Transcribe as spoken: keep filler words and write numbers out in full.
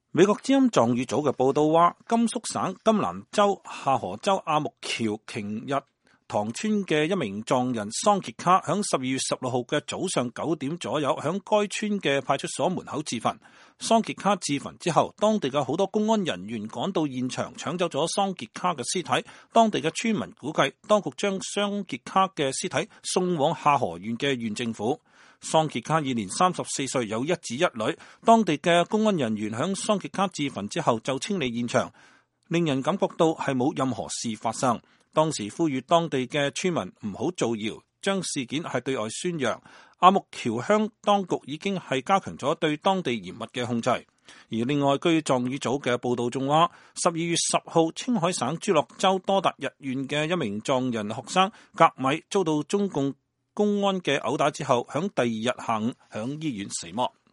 美國之音藏語組嘅報道話，甘肅省甘南州夏河州阿木橋瓊日塘村嘅一名藏人桑傑卡，響十二月十六號嘅早上九點左右，響該村嘅派出所門口自焚。桑傑卡自焚之後，當地嘅好多公安人員趕到現場，搶走咗桑傑卡嘅屍體。當地嘅村民估計，當局將桑傑卡嘅屍體送往夏河縣嘅縣政府。桑傑卡現年三十四歲，有一子一女。當地嘅公安人員響桑傑卡自焚之後就清理現場，令人感覺到係冇任何事發生。當時呼籲當地嘅村民唔好造謠，將事件係對外宣揚。阿木橋鄉當局已經係加強咗對當地嚴密嘅控制。而另外，據藏語組嘅報道仲話，十二月十號，青海省朱樂州多達日縣嘅一名藏人學生格米遭到中共公安嘅毆打之後，響第二日下午響醫院死亡。